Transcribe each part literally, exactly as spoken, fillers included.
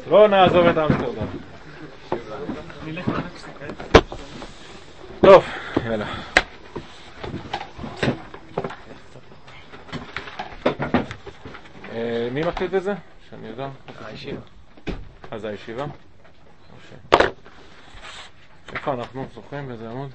בואו נעזוב את אמסטרדם. טוב, יאללה. מי מקליט את זה? שאני יודע. הישיבה. אז הישיבה? איפה אנחנו? זוכרים באיזה עמוד?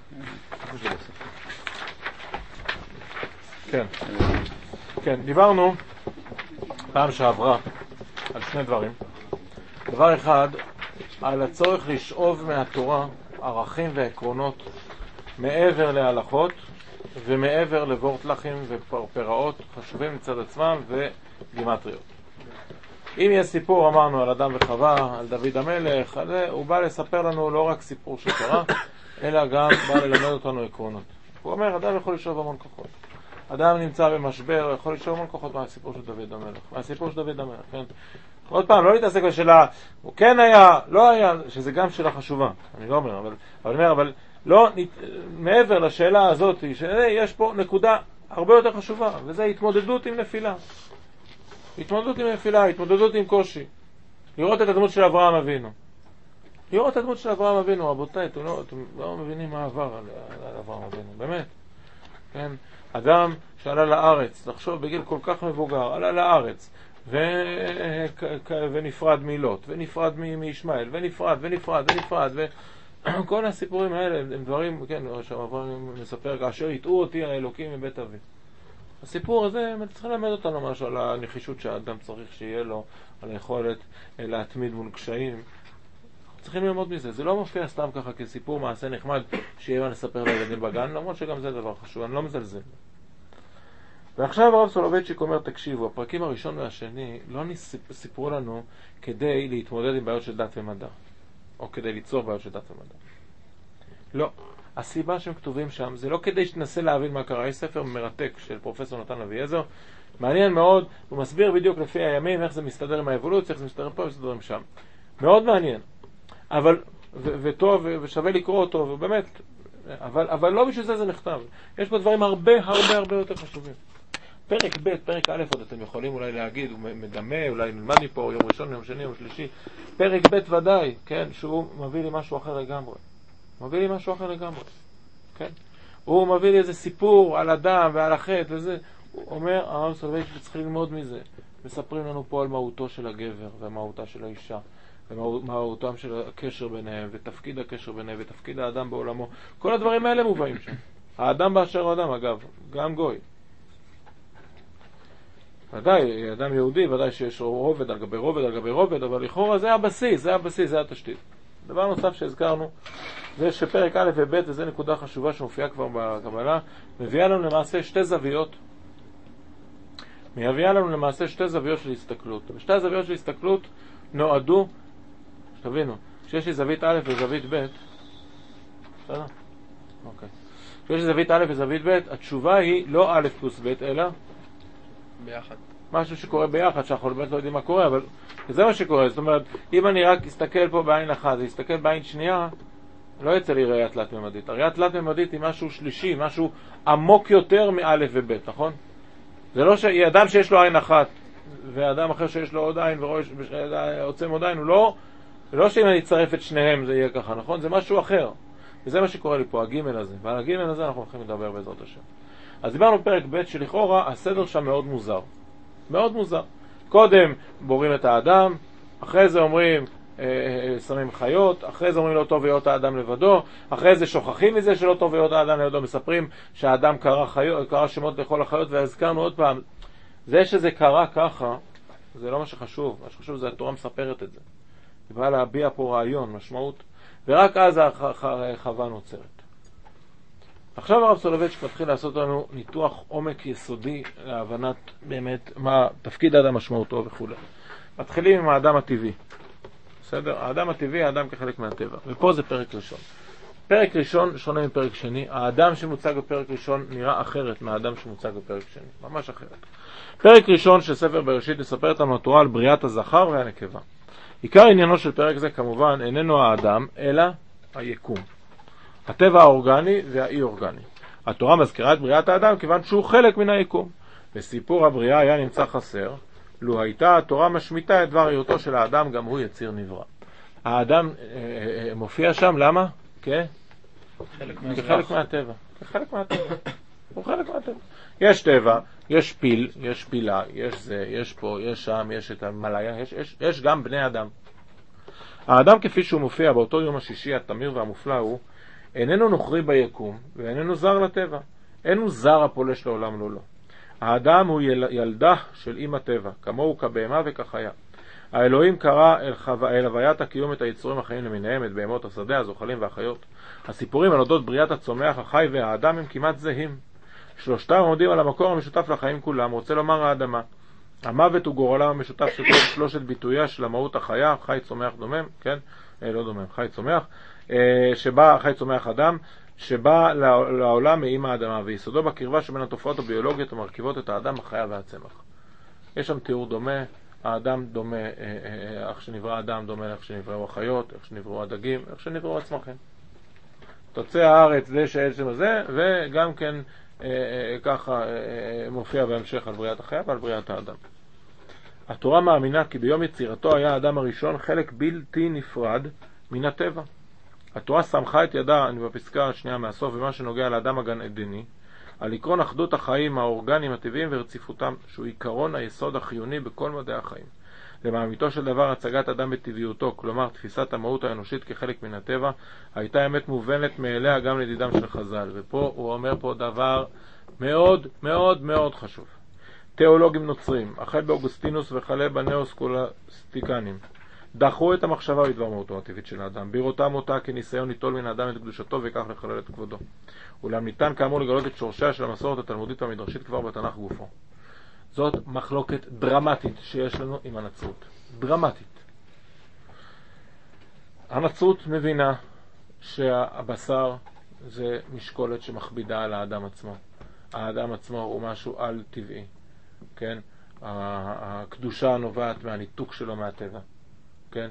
כן. כן, דיברנו פעם שעברה על שני דברים. דבר אחד, על הצורך לשאוב מהתורה ערכים ועקרונות מעבר להלכות ומעבר לבורטלחים ופרפראות חשובים מצד עצמם וגימטריות. אם יש סיפור, אמרנו, על אדם וחווה, על דוד המלך, על זה, הוא בא לספר לנו לא רק סיפור שקרה, אלא גם בא ללמד אותנו עקרונות. הוא אומר, אדם יכול לשאוב המון כוחות. אדם נמצא במשבר, יכול לשאוב המון כוחות מהסיפור של דוד המלך. מהסיפור של דוד המלך, כן? עוד פעם, לא להתעסק בשאלה, הוא כן היה, לא היה, שזה גם שאלה חשובה, אני לא אומר, אבל, אבל, אומר, אבל לא, מעבר לשאלה הזאת, שיש פה נקודה הרבה יותר חשובה, וזה התמודדות עם נפילה. התמודדות עם נפילה, התמודדות עם קושי. לראות את הדמות של אברהם אבינו. לראות את הדמות של אברהם אבינו, רבותיי, אתם לא, אתם לא מבינים מה עבר על, על אברהם אבינו, באמת. כן? אדם שעלה לארץ, לחשוב בגיל כל כך מבוגר, עלה לארץ, ו... ונפרד מלוט, ונפרד מישמעאל, ונפרד, ונפרד, ונפרד, וכל הסיפורים האלה הם דברים, כן, שאברהם מספר, כאשר יטעו אותי האלוקים מבית אבי. הסיפור הזה, צריך ללמד אותנו משהו על הנחישות שהאדם צריך שיהיה לו, על היכולת להתמיד מול קשיים. צריכים ללמוד מזה. זה לא מופיע סתם ככה כסיפור מעשה נחמד שיהיה נספר לילדים בגן, למרות שגם זה דבר חשוב, אני לא מזלזל. ועכשיו הרב סולובייצ'יק אומר, תקשיבו, הפרקים הראשון והשני לא סיפרו לנו כדי להתמודד עם בעיות של דת ומדע, או כדי ליצור בעיות של דת ומדע. לא. הסיבה שהם כתובים שם זה לא כדי שתנסה להבין מה קרה. יש ספר מרתק של פרופסור נתן אביעזר, מעניין מאוד, הוא מסביר בדיוק לפי הימים איך זה מסתדר עם האבולוציה, איך זה מסתדר פה ומסתדר שם. מאוד מעניין. אבל, ו- וטוב, ו- ושווה לקרוא אותו, ובאמת, אבל, אבל לא בשביל זה זה נכתב. יש פה דברים הרבה הרבה הרבה יותר חשובים. פרק ב', פרק א', עוד אתם יכולים אולי להגיד, הוא מדמה, אולי נלמד מפה, יום ראשון, יום שני, יום שלישי. פרק ב' ודאי, כן, שהוא מביא לי משהו אחר לגמרי. מביא לי משהו אחר לגמרי. כן? הוא מביא לי איזה סיפור על אדם ועל החטא וזה. הוא אומר, הרב סולובייצ'יק צריך ללמוד מזה. מספרים לנו פה על מהותו של הגבר ומהותה של האישה. ומהותם של הקשר ביניהם, ותפקיד הקשר ביניהם, ותפקיד האדם בעולמו. כל הדברים האלה מובאים שם. האדם באשר הוא אדם, אגב, גם גוי. ודאי, אדם יהודי, ודאי שיש רובד על גבי רובד על גבי רובד, אבל לכאורה זה הבסיס, זה הבסיס, זה התשתית. דבר נוסף שהזכרנו, זה שפרק א' וב', וזה נקודה חשובה שמופיעה כבר בקבלה, מביאה לנו למעשה שתי זוויות. מביאה לנו למעשה שתי זוויות של הסתכלות. ושתי הזוויות של הסתכלות נועדו, שתבינו, שיש לי זווית א' וזווית ב', בסדר? אוקיי. שיש לי זווית א' וזווית ב', התשובה היא לא א' פלוס ב', אלא ביחד. משהו שקורה ביחד, שאנחנו באמת לא יודעים מה קורה, אבל זה מה שקורה. זאת אומרת, אם אני רק אסתכל פה בעין אחת, אסתכל בעין שנייה, לא יצא לי ראייה תלת-ממדית. הראייה תלת-ממדית היא משהו שלישי, משהו עמוק יותר מא' וב', נכון? זה לא שאדם שיש לו עין אחת, ואדם אחר שיש לו עוד עין ועוצם עוד עין, הוא לא, לא שאם אני אצרף את שניהם זה יהיה ככה, נכון? זה משהו אחר. וזה מה שקורה לי פה, הגימל הזה. ועל הגימל הזה אנחנו הולכים לדבר בעזרת השם. אז דיברנו פרק ב' שלכאורה, הסדר שם מאוד מוזר. מאוד מוזר. קודם בורים את האדם, אחרי זה אומרים, אה, אה, שמים חיות, אחרי זה אומרים לא טוב להיות האדם לבדו, אחרי זה שוכחים מזה שלא טוב להיות האדם לבדו, מספרים שהאדם קרא, חיות, קרא שמות לכל החיות, והזכרנו עוד פעם, זה שזה קרה ככה, זה לא מה שחשוב, מה שחשוב זה התורה מספרת את זה. היא באה להביע פה רעיון, משמעות, ורק אז החווה נוצרת. עכשיו הרב סולובייצ'יק מתחיל לעשות לנו ניתוח עומק יסודי להבנת באמת מה תפקיד האדם, משמעותו וכו'. מתחילים עם האדם הטבעי. בסדר? האדם הטבעי, האדם כחלק מהטבע. ופה זה פרק ראשון. פרק ראשון שונה מפרק שני. האדם שמוצג בפרק ראשון נראה אחרת מהאדם שמוצג בפרק שני. ממש אחרת. פרק ראשון של ספר בראשית מספר לנו התורה על בריאת הזכר והנקבה. עיקר עניינו של פרק זה כמובן איננו האדם, אלא היקום. הטבע האורגני והאי אורגני. התורה מזכירה את בריאת האדם כיוון שהוא חלק מן היקום. וסיפור הבריאה היה נמצא חסר, לו הייתה התורה משמיטה את דבר היותו של האדם, גם הוא יציר נברא. האדם אה, אה, מופיע שם, למה? כן? כחלק מהטבע. כחלק מהטבע. הוא חלק מהטבע. יש טבע, יש פיל, יש פילה, יש זה, יש פה, יש שם, יש את המלאיה, יש, יש, יש גם בני אדם. האדם כפי שהוא מופיע באותו יום השישי התמיר והמופלא הוא, איננו נוכרי ביקום ואיננו זר לטבע. אינו זר הפולש לעולם לא לא. האדם הוא יל, ילדה של אמא טבע, כמוהו כבהמה וכחיה. האלוהים קרא אל, חו... אל הוויית הקיום את היצורים החיים למיניהם, את בהמות השדה, הזוחלים והחיות. הסיפורים על אודות בריאת הצומח, החי והאדם הם כמעט זהים. שלושתם עומדים על המקור המשותף לחיים כולם, רוצה לומר האדמה. המוות הוא גורלם המשותף של שלושת ביטויה של המהות החיה, חי צומח דומם, כן? אה, לא דומם, חי צומח, אה, שבא חי צומח אדם, שבא לעולם מאמא האדמה, ויסודו בקרבה שבין התופעות הביולוגיות המרכיבות את האדם, החיה והצמח. יש שם תיאור דומה, האדם דומה, אה, אה, איך שנברא אדם דומה לאיך שנבראו החיות, איך שנבראו הדגים, איך שנבראו הצמחים. תוצא הארץ זה שעצם הזה, וגם כן אה, אה, ככה אה, מופיע בהמשך על בריאת החיה ועל בריאת האדם. התורה מאמינה כי ביום יצירתו היה האדם הראשון חלק בלתי נפרד מן הטבע. התורה שמחה את ידה, אני בפסקה השנייה מהסוף, במה שנוגע לאדם הגן עדני, על עקרון אחדות החיים האורגניים הטבעיים ורציפותם, שהוא עיקרון היסוד החיוני בכל מדעי החיים. למאמיתו של דבר, הצגת אדם בטבעיותו, כלומר תפיסת המהות האנושית כחלק מן הטבע, הייתה אמת מובנת מאליה גם לדידם של חז"ל. ופה הוא אומר פה דבר מאוד מאוד מאוד חשוב. תיאולוגים נוצרים, החל באוגוסטינוס וכלה בנאוסקולסטיקנים, דחו את המחשבה בדבר מהותו הטבעית של האדם, בראותם אותה כניסיון ליטול מן האדם את קדושתו וכך לחלל את כבודו. אולם ניתן כאמור לגלות את שורשיה של המסורת התלמודית והמדרשית כבר בתנ"ך גופו. זאת מחלוקת דרמטית שיש לנו עם הנצרות. דרמטית. הנצרות מבינה שהבשר זה משקולת שמכבידה על האדם עצמו. האדם עצמו הוא משהו על טבעי. כן? הקדושה נובעת מהניתוק שלו מהטבע. כן?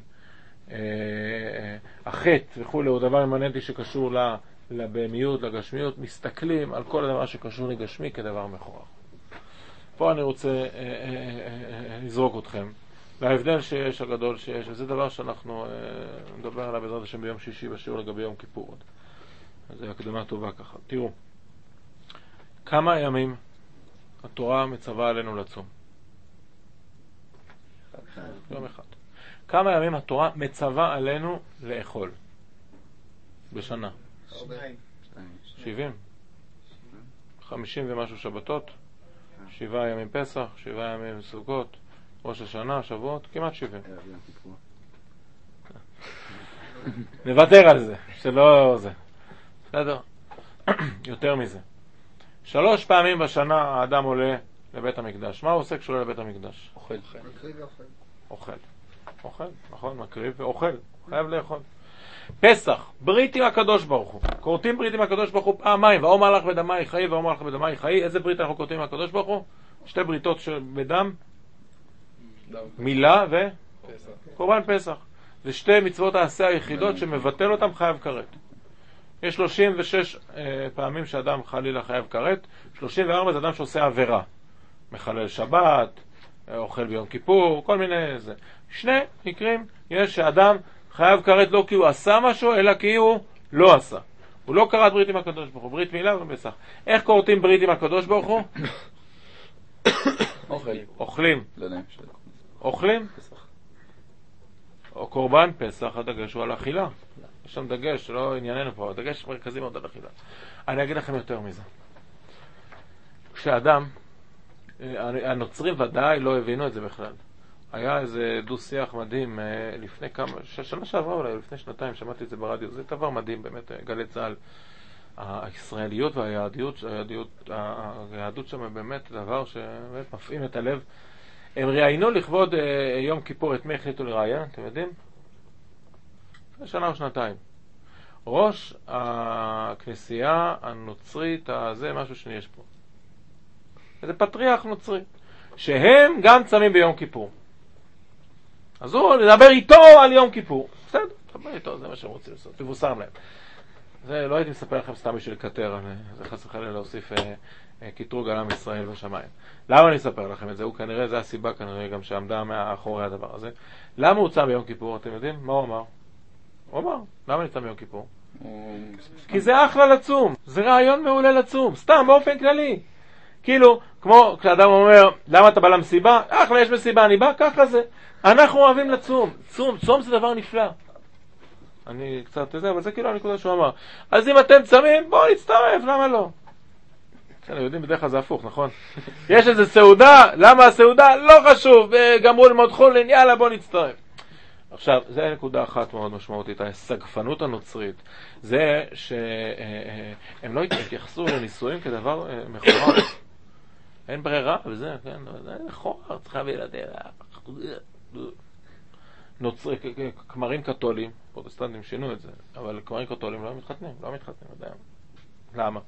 החטא וכולי הוא דבר אימננטי שקשור לבהמיות, לגשמיות. מסתכלים על כל הדבר שקשור לגשמי כדבר מכוער. פה אני רוצה לזרוק אתכם להבדל שיש, הגדול שיש, וזה דבר שאנחנו נדבר עליו בעזרת השם ביום שישי בשיעור לגבי יום כיפור. אז זו הקדמה טובה ככה. תראו, כמה ימים התורה מצווה עלינו לצום? יום אחד. כמה ימים התורה מצווה עלינו לאכול? בשנה? שבעים. חמישים ומשהו שבתות. שבעה ימים פסח, שבעה ימים סוכות, ראש השנה, שבועות, כמעט שבעים. נוותר על זה, שלא זה. בסדר? יותר מזה. שלוש פעמים בשנה האדם עולה לבית המקדש. מה הוא עושה כשעולה לבית המקדש? אוכל. אוכל. אוכל, נכון, מקריב ואוכל. חייב לאכול. פסח, ברית עם הקדוש ברוך הוא. קורטים ברית עם הקדוש ברוך הוא פעמיים, ואומר לך בדמי חיי ואומר לך בדמי חיי. איזה ברית אנחנו קורטים עם הקדוש ברוך הוא? שתי בריתות בדם, מילה וקורבן פסח. זה שתי מצוות העשה היחידות שמבטל אותם חייב כרת. יש שלושים ושש אה, פעמים שאדם חלילה חייב כרת, שלושים וארבע זה אדם שעושה עבירה, מחלל שבת, אוכל ביום כיפור, כל מיני זה. שני מקרים יש שאדם חייב כרת לא כי הוא עשה משהו, אלא כי הוא לא עשה. הוא לא קראת ברית עם הקדוש ברוך הוא, ברית מילה ופסח. איך קוראים ברית עם הקדוש ברוך הוא? אוכלים. אוכלים? או קורבן פסח, הדגש הוא על אכילה. יש שם דגש, לא ענייננו פה, הדגש מרכזי מאוד על אכילה. אני אגיד לכם יותר מזה. כשאדם, הנוצרים ודאי לא הבינו את זה בכלל. היה איזה דו שיח מדהים לפני כמה, שנה שעברה אולי, לפני שנתיים, שמעתי את זה ברדיו, זה דבר מדהים באמת, גלי צהל. הישראליות והיהדות, היהדות, היהדות שם באמת דבר שבאמת מפעים את הלב. הם ראיינו לכבוד יום כיפור, את מי החליטו לראיין, אתם יודעים? שנה או שנתיים. ראש הכנסייה הנוצרית, זה משהו שיש פה. זה פטריח נוצרי, שהם גם צמים ביום כיפור. אז הוא לדבר איתו על יום כיפור. בסדר, לדבר איתו, זה מה שהם רוצים לעשות, תבוסר להם. זה לא הייתי מספר לכם סתם בשביל לקטר, זה חס וחלילה להוסיף אה, אה, קטרוג על עם ישראל בשמיים. למה אני אספר לכם את זה? הוא כנראה, זה הסיבה כנראה גם שעמדה מאחורי הדבר הזה. למה הוא צם ביום כיפור? אתם יודעים? מה הוא אמר? הוא אמר, למה אני צם ביום כיפור? כי זה אחלה לצום, זה רעיון מעולה לצום, סתם באופן כללי. כאילו, כמו כשאדם אומר, למה אתה בא למסיבה? אחלה, יש מסיבה, אני בא, ככה זה. אנחנו אוהבים לצום. צום, צום זה דבר נפלא. אני קצת זה, אבל זה כאילו הנקודה שהוא אמר. אז אם אתם צמים, בואו נצטרף, למה לא? אנחנו יודעים בדרך כלל זה הפוך, נכון? יש איזה סעודה, למה הסעודה? לא חשוב, גמרו ללמוד חולין, יאללה, בואו נצטרף. עכשיו, זה נקודה אחת מאוד משמעותית, הסגפנות הנוצרית. זה שהם לא התייחסו לנישואים כדבר מכוער. אין ברירה, וזה, כן, זה מכוער, צריך להביא ילדים. נוצרי, כמרים קתולים, פרוטסטנטים שינו את זה, אבל כמרים קתולים לא מתחתנים, לא מתחתנים, יודע. למה?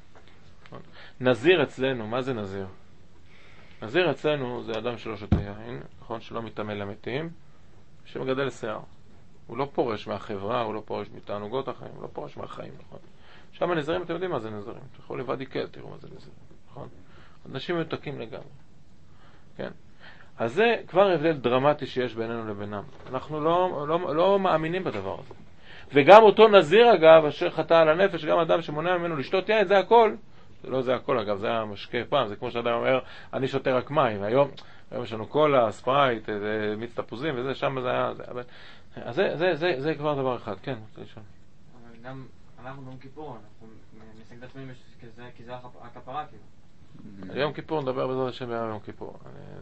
נזיר אצלנו, מה זה נזיר? נזיר אצלנו זה אדם שלא שותה יין, נכון? שלא מתאמן למתים, שמגדל שיער. הוא לא פורש מהחברה, הוא לא פורש מתענוגות החיים, הוא לא פורש מהחיים, נכון? שם הנזירים, אתם יודעים מה זה נזירים. תלכו לוואדי קל, תראו מה זה נזירים, נכון? אנשים מתוקים לגמרי, כן? אז זה כבר הבדל דרמטי שיש בינינו לבינם. אנחנו לא, לא, לא מאמינים בדבר הזה. וגם אותו נזיר, אגב, אשר חטא על הנפש, גם אדם שמונע ממנו לשתות יין, זה הכל. זה לא זה הכל, אגב, זה המשקה פעם. זה כמו שאדם אומר, אני שותה רק מים. היום, היום יש לנו קולה, ספרייט, מיץ תפוזים, וזה, שם זה היה... זה, אבל... אז זה, זה, זה, זה כבר דבר אחד. כן, רוצה לשאול. אבל גם אנחנו ביום כיפור, אנחנו מסגד עצמאים כי זה הכפרה, כאילו. יום כיפור, נדבר בעזרת השם ביום כיפור.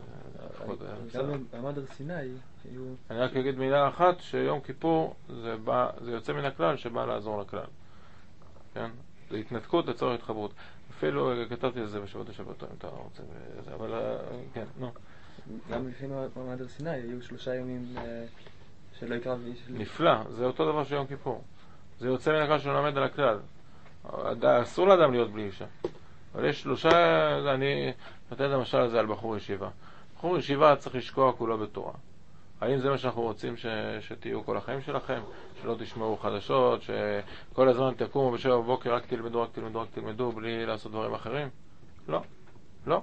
במעמד הר סיני, אני רק אגיד מילה אחת, שיום כיפור זה יוצא מן הכלל שבא לעזור לכלל. כן? זה התנתקות לצורך התחברות. אפילו כתבתי את זה בשבועות השבתות, אם אתה רוצה, אבל כן, נו. גם לפני מעמד הר סיני היו שלושה ימים שלא יקרא... נפלא, זה אותו דבר שיום כיפור. זה יוצא מן הכלל שלומד על הכלל. אסור לאדם להיות בלי אישה. אבל יש שלושה, אני נותן למשל הזה על בחור ישיבה. בחור ישיבה צריך לשקוע כולו בתורה. האם זה מה שאנחנו רוצים ש... שתהיו כל החיים שלכם? שלא תשמעו חדשות, שכל הזמן תקומו בשבע בבוקר, רק תלמדו, רק תלמדו, רק תלמדו, בלי לעשות דברים אחרים? לא, לא.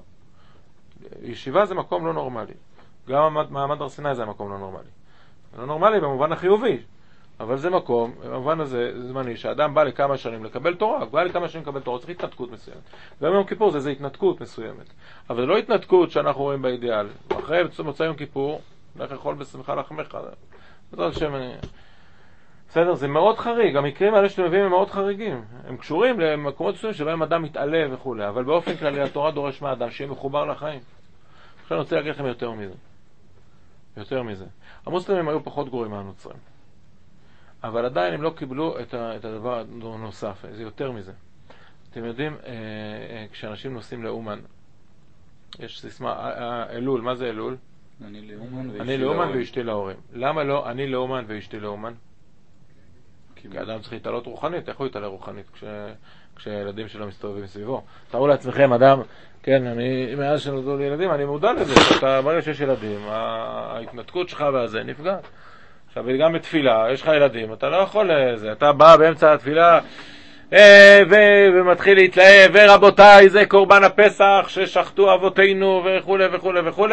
ישיבה זה מקום לא נורמלי. גם מעמד הר סיני זה מקום לא נורמלי. לא נורמלי במובן החיובי. אבל זה מקום, במובן הזה, זמני, שהאדם בא לכמה שנים לקבל תורה, הוא בא לכמה שנים לקבל תורה, צריך התנתקות מסוימת. גם יום כיפור זה, זה התנתקות מסוימת. אבל זה לא התנתקות שאנחנו רואים באידיאל. אחרי מוצא יום כיפור, לך יכול בשמחה לחמך. בעזרת השם, אני... בסדר, זה מאוד חריג. המקרים האלה שאתם מביאים הם מאוד חריגים. הם קשורים למקומות מסוימים שבהם אדם מתעלה וכו'. אבל באופן כללי, התורה דורש מהאדם שיהיה מחובר לחיים. עכשיו אני רוצה להגיד לכם יותר מזה. יותר מזה. המוסלמים היו פחות גרועים מהנוצרים. אבל עדיין הם לא קיבלו את, ה, את הדבר הנוסף, זה יותר מזה. אתם יודעים, אה, אה, כשאנשים נוסעים לאומן, יש סיסמה, אה, אה, אלול, מה זה אלול? אני לאומן ואשתי אני לאומן ואשתי להורים. למה לא אני לאומן ואשתי לאומן? כי אדם צריך להתעלות רוחנית, איך הוא יתעלה רוחנית כש, כשילדים שלו מסתובבים סביבו? תראו לעצמכם, אדם, כן, אני, מאז שנולדו לי ילדים, אני מודע לזה, אתה ברגע שיש ילדים, ההתנתקות שלך והזה נפגע. עכשיו, גם בתפילה, יש לך ילדים, אתה לא יכול לזה, אתה בא באמצע התפילה אה, ו- ומתחיל להתלהב, ורבותיי, זה קורבן הפסח ששחטו אבותינו וכו' וכו' וכו',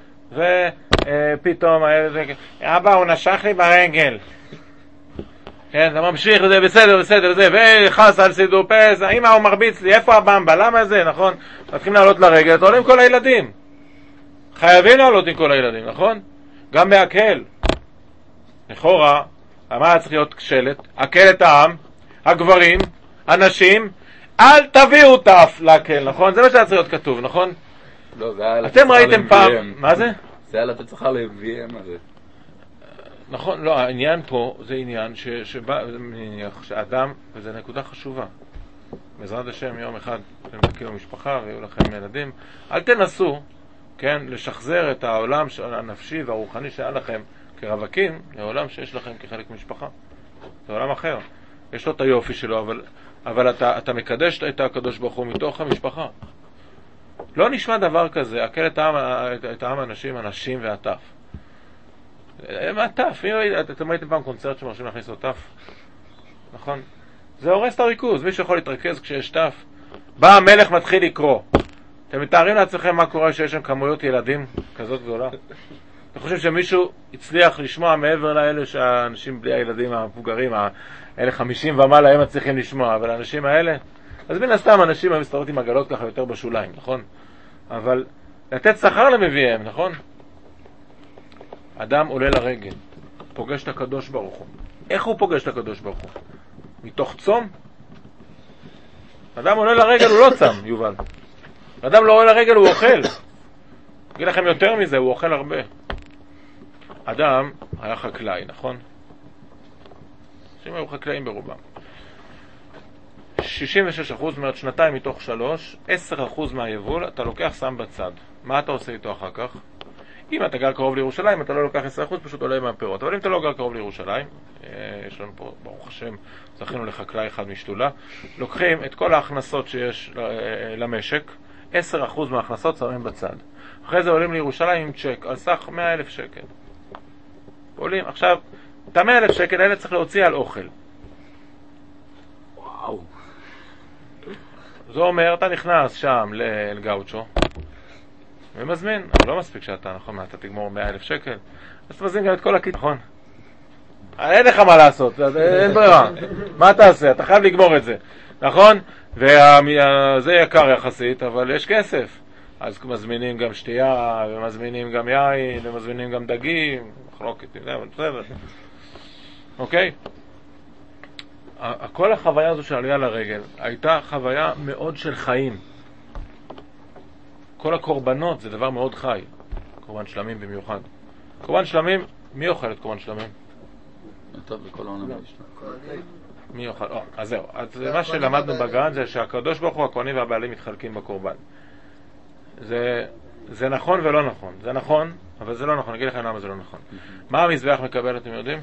ופתאום הילד, אבא, הוא נשך לי ברגל. כן, אתה ממשיך, זה בסדר, בסדר, זה, וחס על סידור פסח, אמא, הוא מרביץ לי, איפה הבמבה, למה זה, נכון? מתחילים לעלות לרגל, אתה עולה עם כל הילדים. חייבים לעלות עם כל הילדים, נכון? גם בהקהל. לכאורה, מה צריך להיות שלט? הקהל את העם, הגברים, הנשים, אל תביאו טף להקהל, נכון? זה מה שהיה צריך להיות כתוב, נכון? לא, זה היה... אתם ראיתם פעם, מה זה? זה היה לתת צריכה ל-וי אם הזה. נכון, לא, העניין פה זה עניין ש, שבא, שאדם, וזו נקודה חשובה. בעזרת השם יום אחד אתם תקימו משפחה ויהיו לכם ילדים, אל תנסו, כן, לשחזר את העולם הנפשי והרוחני שהיה לכם כרווקים, לעולם שיש לכם כחלק משפחה. זה עולם אחר. יש לו את היופי שלו, אבל, אבל אתה, אתה מקדש את הקדוש ברוך הוא מתוך המשפחה. לא נשמע דבר כזה, הקל את העם, את העם האנשים, הנשים והטף. מה טף? אתם ראיתם פעם קונצרט שמרשים להכניס לו טף? נכון? זה הורס את הריכוז. מי שיכול להתרכז כשיש טף. בא המלך מתחיל לקרוא. אתם מתארים לעצמכם מה קורה שיש שם כמויות ילדים כזאת גדולה? אתה חושב שמישהו הצליח לשמוע מעבר לאלה שהאנשים בלי הילדים המבוגרים, האלה חמישים ומעלה, הם מצליחים לשמוע, אבל האנשים האלה, אז בין הסתם אנשים המסתובבות עם עגלות ככה יותר בשוליים, נכון? אבל לתת שכר למביאים, נכון? אדם עולה לרגל, פוגש את הקדוש ברוך הוא. איך הוא פוגש את הקדוש ברוך הוא? מתוך צום? אדם עולה לרגל, הוא לא צם, יובל. אדם לא עולה לרגל, הוא אוכל. אגיד לכם יותר מזה, הוא אוכל הרבה. אדם היה חקלאי, נכון? אנשים היו חקלאים ברובם. שישים ושש אחוז, זאת אומרת שנתיים מתוך שלוש, עשר אחוז מהיבול אתה לוקח שם בצד. מה אתה עושה איתו אחר כך? אם אתה גר קרוב לירושלים, אתה לא לוקח עשרה אחוז, פשוט עולה מהפירות. אבל אם אתה לא גר קרוב לירושלים, יש לנו פה, ברוך השם, זכינו לחקלאי אחד משתולה, לוקחים את כל ההכנסות שיש למשק, עשר אחוז מההכנסות שמים בצד. אחרי זה עולים לירושלים עם צ'ק על סך מאה אלף שקל. עולים, עכשיו, את ה-מאה אלף שקל האלה צריך להוציא על אוכל. וואו. זה אומר, אתה נכנס שם לאלגאוצ'ו, ומזמין, אבל לא מספיק שאתה, נכון, אתה תגמור מאה אלף שקל, אז אתה מזמין גם את כל הכיתה, נכון? אין לך מה לעשות, אין ברירה. מה תעשה? אתה חייב לגמור את זה, נכון? וזה יקר יחסית, אבל יש כסף. אז מזמינים גם שתייה, ומזמינים גם יין, ומזמינים גם דגים, מחלוקת, אבל בסדר. אוקיי? כל החוויה הזו של עלייה לרגל הייתה חוויה מאוד של חיים. כל הקורבנות זה דבר מאוד חי. קורבן שלמים במיוחד. קורבן שלמים, מי אוכל את קורבן שלמים? טוב, בכל העולם יש. מי אוכל? או, אז זהו. אז מה שלמדנו בגן זה שהקדוש ברוך הוא, הכהנים והבעלים מתחלקים בקורבן. זה, זה נכון ולא נכון. זה נכון, אבל זה לא נכון. אני אגיד לכם למה זה לא נכון. מה המזבח מקבל, אתם יודעים?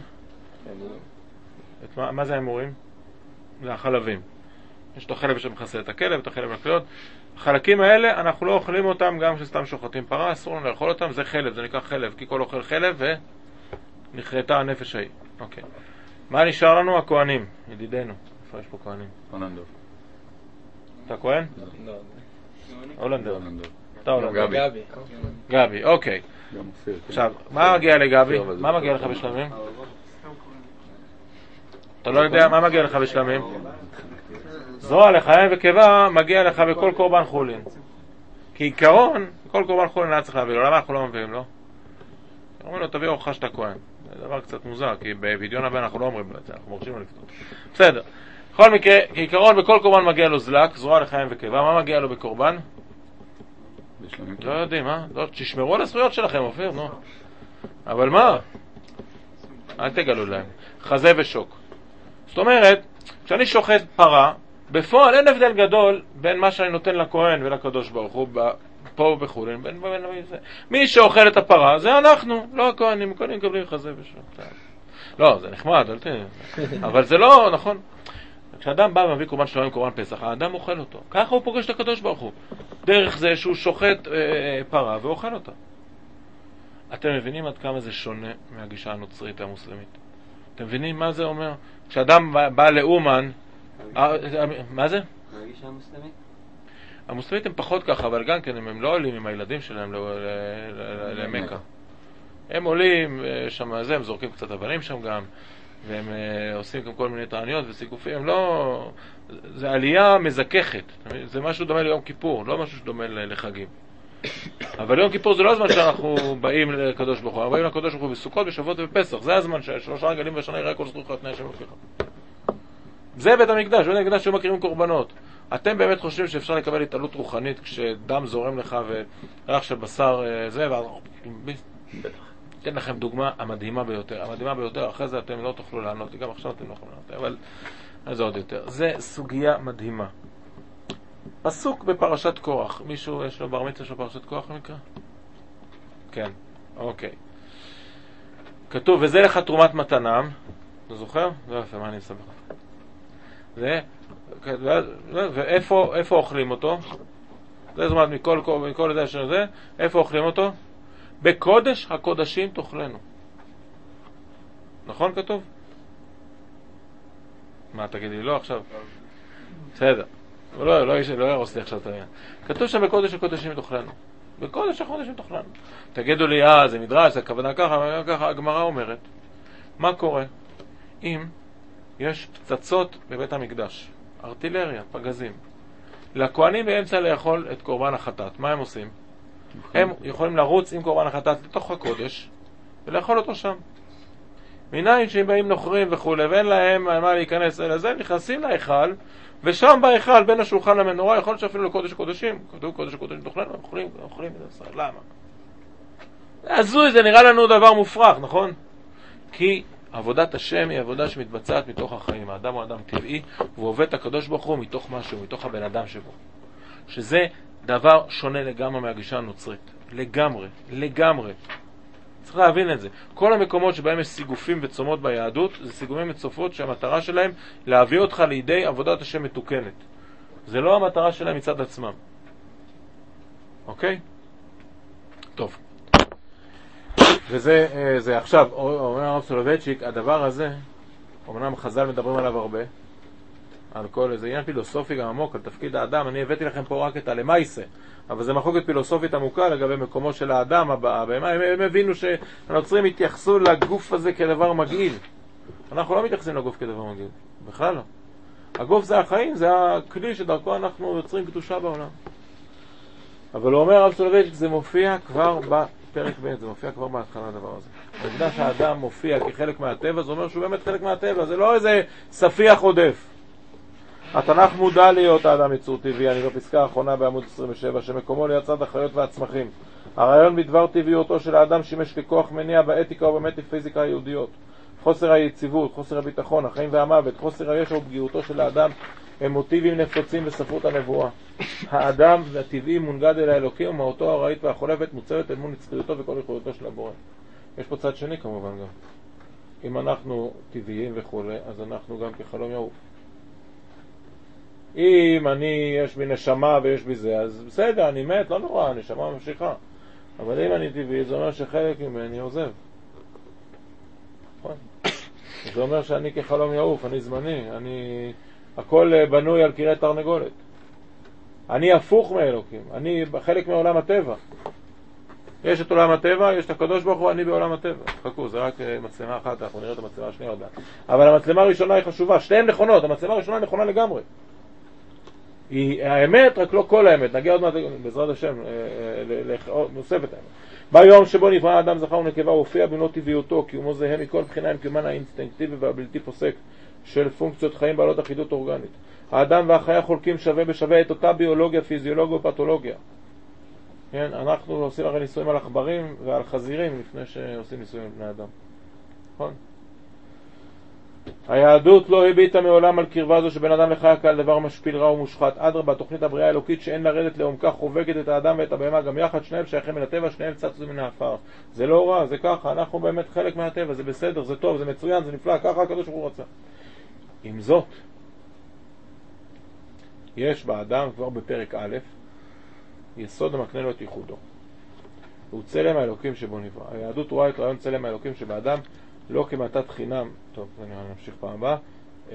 את מה, מה זה האמורים? זה החלבים. יש את החלב שמכסה את הכלב, את החלב לקליות. החלקים האלה, אנחנו לא אוכלים אותם גם כשסתם שוחטים פרה, אסור לנו לאכול אותם, זה חלב, זה נקרא חלב, כי כל אוכל חלב ונחרטה הנפש ההיא. אוקיי. מה נשאר לנו? הכהנים, ידידנו. איפה יש פה כהנים? הולנדור. אתה כהן? לא. הולנדר. הולנדור. אתה הולנדר. גבי. גבי, אוקיי. גם אופיר. עכשיו, מה מגיע לגבי? מה מגיע לך בשלמים? אתה לא יודע מה מגיע לך בשלמים? זרוע לחיים וקיבה מגיע לך בכל קורבן חולין. כי עיקרון, בכל קורבן חולין היה צריך להביא לו. למה אנחנו לא מביאים לו? אומרים לו, תביא הוכחה שאתה כהן. זה דבר קצת מוזר, כי בבדיון הבא אנחנו לא אומרים לו את זה, אנחנו מורשים לו לפתות. בסדר. בכל מקרה, כעיקרון, בכל קורבן מגיע לו זלק, זרוע לחיים וקיבה. מה מגיע לו בקורבן? לא יודעים, מה? לא, תשמרו על הזכויות שלכם, אופיר, נו. אבל מה? אל תגלו להם. חזה ושוק. זאת אומרת, כשאני שוחט פרה, בפועל אין הבדל גדול בין מה שאני נותן לכהן ולקדוש ברוך הוא פה ובחולין. בין, בין, בין, בין, מי שאוכל את הפרה זה אנחנו, לא הכהנים. הכהנים מקבלים חזה ושוק. לא, זה נחמד, אל תהיה. אבל זה לא, נכון. כשאדם בא ומביא קורבן שלמים, קורבן פסח, האדם אוכל אותו. ככה הוא פוגש את הקדוש ברוך הוא. דרך זה שהוא שוחט אה, אה, פרה ואוכל אותה. אתם מבינים עד כמה זה שונה מהגישה הנוצרית המוסלמית? אתם מבינים מה זה אומר? כשאדם בא, בא לאומן, אה, מה זה? מה הגישה המוסלמית? המוסלמית הם פחות ככה, אבל גם כן הם לא עולים עם הילדים שלהם למכה. הם עולים שם, זה, הם זורקים קצת אבנים שם גם, והם עושים גם כל מיני טעניות וסיגופים. הם לא... זה עלייה מזככת. זה משהו דומה ליום כיפור, לא משהו שדומה לחגים. אבל יום כיפור זה לא הזמן שאנחנו באים לקדוש ברוך הוא. אנחנו באים לקדוש ברוך הוא בסוכות, בשבועות ובפסח. זה הזמן ששלושה רגלים בשנה יראה כל זכורך את תנאי השם אלוקיך. זה בית המקדש, בית המקדש שהוא מקריבים קורבנות. אתם באמת חושבים שאפשר לקבל התעלות רוחנית כשדם זורם לך וריח של בשר זה, ואז... אתן לכם דוגמה המדהימה ביותר. המדהימה ביותר, אחרי זה אתם לא תוכלו לענות, גם עכשיו אתם לא יכולים לענות, אבל זה עוד יותר. זה סוגיה מדהימה. פסוק בפרשת קורח. מישהו יש לו בר מצווה של פרשת קורח במקרה? כן, אוקיי. כתוב, וזה לך תרומת מתנם. אתה זוכר? זה יפה, מה אני מסבך? זה, ואיפה איפה אוכלים אותו? זה זאת אומרת, מכל, מכל זה שזה, איפה אוכלים אותו? בקודש הקודשים תאכלנו. נכון כתוב? מה, תגיד לי, לא עכשיו? בסדר. לא, לא, לא ירוס לי עכשיו את העניין. כתוב שם בקודש הקודשים תאכלנו. בקודש הקודשים תאכלנו. תגידו לי, אה, זה מדרש, זה הכוונה ככה, ככה, הגמרא אומרת. מה קורה? אם יש פצצות בבית המקדש, ארטילריה, פגזים, לכהנים באמצע לאכול את קורבן החטאת, מה הם עושים? הם יכולים לרוץ עם קורבן החטאת לתוך הקודש ולאכול אותו שם. מניין שהם באים נוכרים וכו' ואין להם מה להיכנס אל זה, נכנסים להיכל, ושם בהיכל בין השולחן למנורה יכול להיות שאפילו לקודש הקודשים, כתוב קודש הקודשים תאכלנו, הם אוכלים, הם אוכלים את זה. למה? הזוי, זה נראה לנו דבר מופרך, נכון? כי עבודת השם היא עבודה שמתבצעת מתוך החיים. האדם הוא אדם טבעי, והוא עובד את הקדוש ברוך הוא מתוך משהו, מתוך הבן אדם שבו. שזה דבר שונה לגמרי מהגישה הנוצרית. לגמרי, לגמרי. צריך להבין את זה. כל המקומות שבהם יש סיגופים וצומות ביהדות, זה סיגופים וצופות שהמטרה שלהם להביא אותך לידי עבודת השם מתוקנת. זה לא המטרה שלהם מצד עצמם. אוקיי? טוב. וזה, זה עכשיו, אומר הרב סולובייצ'יק, הדבר הזה, אמנם חז"ל מדברים עליו הרבה, על כל איזה עניין פילוסופי גם עמוק, על תפקיד האדם, אני הבאתי לכם פה רק את הלמייסה, אבל זה מחוקת פילוסופית עמוקה לגבי מקומו של האדם, הבמה, הם, הם הבינו שהנוצרים התייחסו לגוף הזה כדבר מגעיל. אנחנו לא מתייחסים לגוף כדבר מגעיל, בכלל לא. הגוף זה החיים, זה הכלי שדרכו אנחנו יוצרים קדושה בעולם. אבל הוא אומר הרב סולובייצ'יק, זה מופיע כבר בפרק ב', זה מופיע כבר בהתחלה הדבר הזה. העובדה שהאדם מופיע כחלק מהטבע, זה אומר שהוא באמת חלק מהטבע, זה לא איזה ספיח עודף. התנ"ך מודע להיות האדם יצור טבעי, אני בפסקה האחרונה בעמוד עשרים ושבע, שמקומו ליצד החיות והצמחים. הרעיון בדבר טבעיותו של האדם שימש ככוח מניע באתיקה ובמטאפיזיקה היהודיות. חוסר היציבות, חוסר הביטחון, החיים והמוות, חוסר הישע ופגיעותו של האדם הם מוטיבים נפוצים בספרות הנבואה. האדם והטבעי מונגד אל האלוקים ומהותו הראית והחולפת מוצבת אל מול נצחיותו וכל יכולתו של הבורא. יש פה צד שני כמובן גם. אם אנחנו טבעיים וכו', אז אנחנו גם כחלום יעוף. אם אני, יש בי נשמה ויש בי זה, אז בסדר, אני מת, לא נורא, הנשמה ממשיכה. אבל אם אני טבעי, זה אומר שחלק ממני עוזב. נכון? זה אומר שאני כחלום יעוף, אני זמני, אני... הכל בנוי על קירי תרנגולת. אני הפוך מאלוקים, אני חלק מעולם הטבע. יש את עולם הטבע, יש את הקדוש ברוך הוא, אני בעולם הטבע. חכו, זה רק מצלמה אחת, אנחנו נראה את המצלמה השנייה עוד מעט. אבל המצלמה הראשונה היא חשובה, שתיהן נכונות, המצלמה הראשונה היא נכונה לגמרי. היא האמת, רק לא כל האמת. נגיע עוד מעט, בעזרת השם, נוספת האמת. ביום שבו נברא האדם זכר ונקבה, הוא הופיע במלוא טבעיותו, קיומו זהה מכל בחינה עם קיומן האינסטינקטיבי והבלתי פוסק של פונקציות חיים בעלות אחידות אורגנית. האדם והחיה חולקים שווה בשווה את אותה ביולוגיה, פיזיולוגיה ופתולוגיה. כן, אנחנו עושים הרי ניסויים על עכברים ועל חזירים לפני שעושים ניסויים על בני אדם. נכון? היהדות לא הביטה מעולם על קרבה זו שבין אדם לחיה כעל דבר משפיל רע ומושחת. אדרבה, תוכנית הבריאה האלוקית שאין לרדת לעומקה חובקת את האדם ואת הבהמה גם יחד, שניהם שייכים מן הטבע, שניהם צצו מן האפר. זה לא רע, זה ככה, אנחנו באמת חלק מהטבע, זה בסדר, זה טוב, זה מצוין, זה נפלא, ככה הקדוש ברוך הוא רצה. עם זאת, יש באדם כבר בפרק א' יסוד המקנה לו את ייחודו. הוא צלם האלוקים שבו נברא. היהדות רואה את רעיון צלם האלוקים שבאדם לא כמתת חינם. טוב, אני נמשיך פעם הבאה. אה...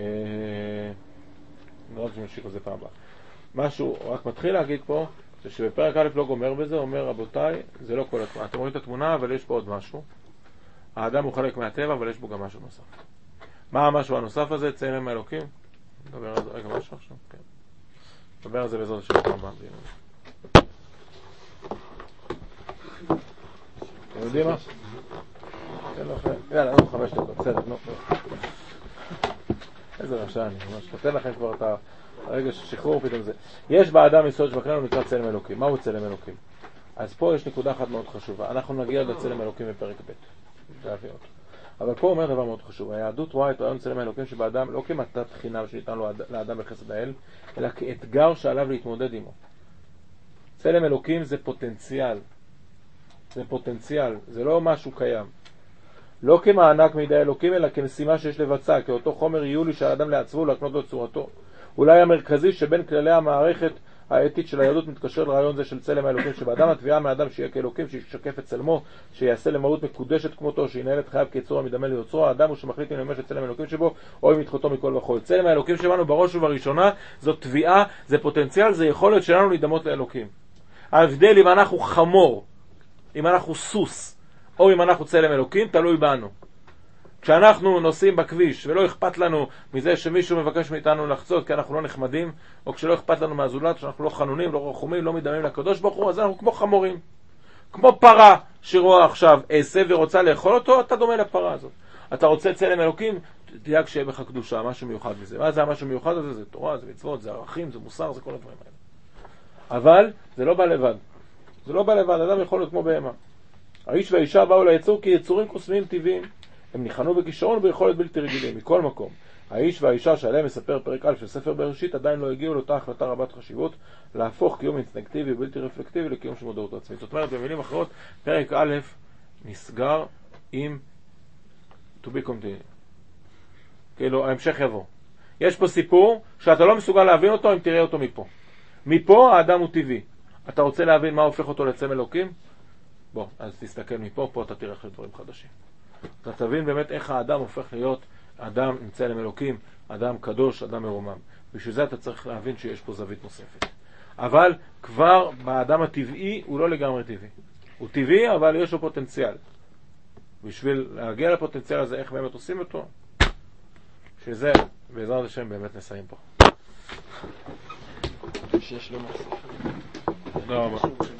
נראה שנמשיך לזה פעם הבאה. משהו, רק מתחיל להגיד פה, זה שבפרק א' לא גומר בזה, אומר רבותיי, זה לא כל התמונה. אתם רואים את התמונה, אבל יש פה עוד משהו. האדם הוא חלק מהטבע, אבל יש בו גם משהו נוסף. מה המשהו הנוסף הזה? צלם האלוקים? נדבר על זה רגע משהו עכשיו? כן. נדבר על זה בעזרת השם פעם הבאה. אתם יודעים מה? יאללה, עוד חמש דקות, בסדר, נו. איזה רשע אני, ממש, נותן לכם כבר את הרגע של שחרור פתאום זה. יש באדם יסוד שבקנה הוא נקרא צלם אלוקים. מהו צלם אלוקים? אז פה יש נקודה אחת מאוד חשובה. אנחנו נגיע לצלם אלוקים בפרק ב'. להביא אותו. אבל פה אומר דבר מאוד חשוב. היהדות רואה את רעיון צלם האלוקים שבאדם לא כמתת חינם שניתן לו לאדם בחסד האל, אלא כאתגר שעליו להתמודד עמו. צלם אלוקים זה פוטנציאל. זה פוטנציאל, זה לא משהו קיים. לא כמענק מידי אלוקים, אלא כמשימה שיש לבצע, כאותו חומר יולי של האדם לעצבו ולהקנות לו את צורתו. אולי המרכזי שבין כללי המערכת האתית של היהדות מתקשר לרעיון זה של צלם האלוקים שבאדם. התביעה מאדם שיהיה כאלוקים, שישקף את צלמו, שיעשה למהות מקודשת כמותו, שינהל את חייו כיצור המדמה ליוצרו. האדם הוא שמחליט אם לממש את צלם האלוקים שבו או אם ידחותו מכל וכל. צלם האלוקים שלנו בראש ובראשונה זאת תביעה, זה פוטנציאל, זה יכולת שלנו להידמות לאלוקים. ההבדל אם אנחנו חמור, אם אנחנו סוס, או אם אנחנו צלם אלוקים, תלוי בנו. כשאנחנו נוסעים בכביש ולא אכפת לנו מזה שמישהו מבקש מאיתנו לחצות כי אנחנו לא נחמדים, או כשלא אכפת לנו מהזולת, שאנחנו לא חנונים, לא רחומים, לא מדמים לקדוש ברוך הוא, אז אנחנו כמו חמורים. כמו פרה שרואה עכשיו עשה ורוצה לאכול אותו, אתה דומה לפרה הזאת. אתה רוצה צלם אלוקים, תדאג שיהיה בך קדושה, משהו מיוחד מזה. מה זה המשהו מיוחד הזה? זה תורה, זה מצוות, זה ערכים, זה מוסר, זה כל הדברים האלה. אבל זה לא בא לבד. זה לא בא לבד, אדם יכול להיות כמו בהמה. האיש והאישה באו ליצור כי יצורים קוסמיים טבעיים. הם ניחנו בכישרון וביכולת בלתי רגילים, מכל מקום. האיש והאישה שעליהם מספר פרק א' של ספר בראשית עדיין לא הגיעו לאותה החלטה רבת חשיבות להפוך קיום אינסטינקטיבי ובלתי רפלקטיבי לקיום של מודעות עצמית. זאת אומרת, במילים אחרות, פרק א' נסגר עם to be continued. כאילו, ההמשך יבוא. יש פה סיפור שאתה לא מסוגל להבין אותו אם תראה אותו מפה. מפה האדם הוא טבעי. אתה רוצה להבין מה הופך אותו לצלם אלוקים? בוא, אז תסתכל מפה, פה אתה תראה דברים חדשים. אתה תבין באמת איך האדם הופך להיות אדם עם צלם אלוקים, אדם קדוש, אדם מרומם. בשביל זה אתה צריך להבין שיש פה זווית נוספת. אבל כבר באדם הטבעי הוא לא לגמרי טבעי. הוא טבעי, אבל יש לו פוטנציאל. בשביל להגיע לפוטנציאל הזה, איך באמת עושים אותו? שזה, בעזרת השם, באמת נסיים פה. שיש לו מסך. תודה רבה.